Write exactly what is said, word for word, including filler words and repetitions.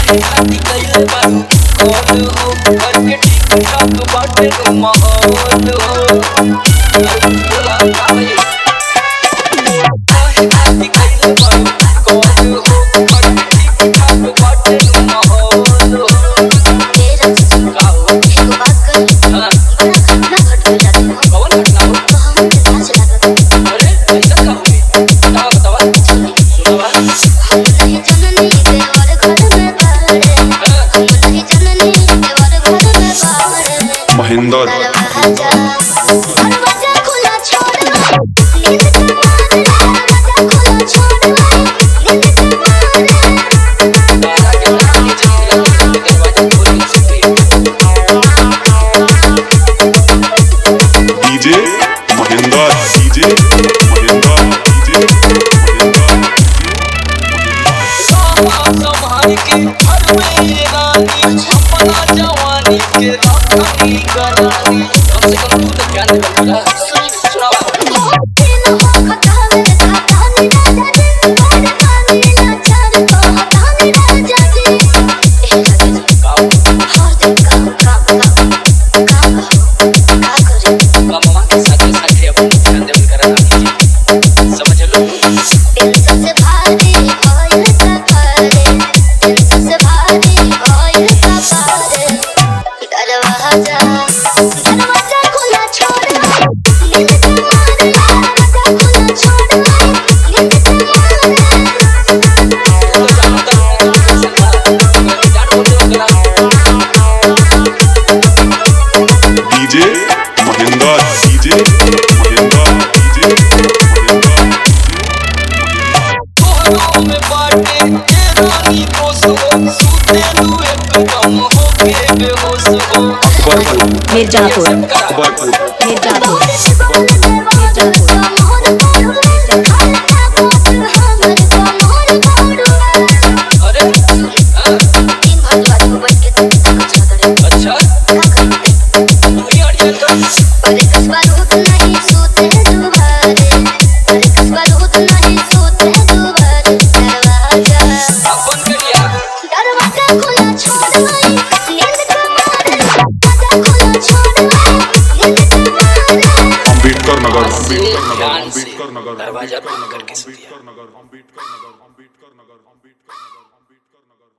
शादी कइले बारू कौन हो करके ठीक ठाक बाटे माहौल हो बोला भाई शादी कइले बारू कौन हो करके ठीक ठाक बाटे माहौल हो तेरा गाओ एक बात कर हां बड़ा घटना घट गया कौन घटना हो तो हम पता चला था अरे ऐसा का हुई बताओ बताओ सुनावा हम नहीं जननी देवर घर में बाहर हम नहीं जननी देवर घर में बाहर महेंद्र दरवाजा खुला छोड़ नींद के मारे दरवाजा खुला छोड़ नींद के मारे तारा के रानी चली दरवाजा खोल सकती DJ Mahendra DJ Mahendra DJ Mahendra संभाल के हर में रानी अपना जवानी के रानी करानी कम से कम तू तो ध्यान दे मेरा सुना दिन हो खता में खाता नहीं राजा जी और पानी लाचार को हटा नहीं राजा जी एक काम हर दिन काम काम काम काम का करे मामा के साथ साथ अपन ध्यान दे कर रानी जी समझ लो दिल से भारी कोई सफर दिल से भारी कोई सफर दरवाजा दरवाजा खुला छोड़ नींद के मारे दरवाजा खुला छोड़ नींद के DJ Mahendra DJ Mahendra DJ Mahendra में बाटे रानी दोस्त हो सूते तू एकदम हो के बेहोश हो मिर्जापुर अकबरपुर मिर्जापुर अरे हां तीन भगवान को बैठ के कुछ करे अच्छा तू ही अड़ियल कर पर कसबा रोत नहीं सोते दुबारे पर कसबा रोत नहीं सोते दुबारे दरवाजा अपन करिया दरवाजा खुला छोड़ नींद के मारे दरवाजा खुला छोड़ नींद के मारे अम्बेडकर नगर अम्बेडकर नगर ध्यान से अम्बेडकर नगर दरवाजा बंद करके अम्बेडकर नगर अम्बेडकर नगर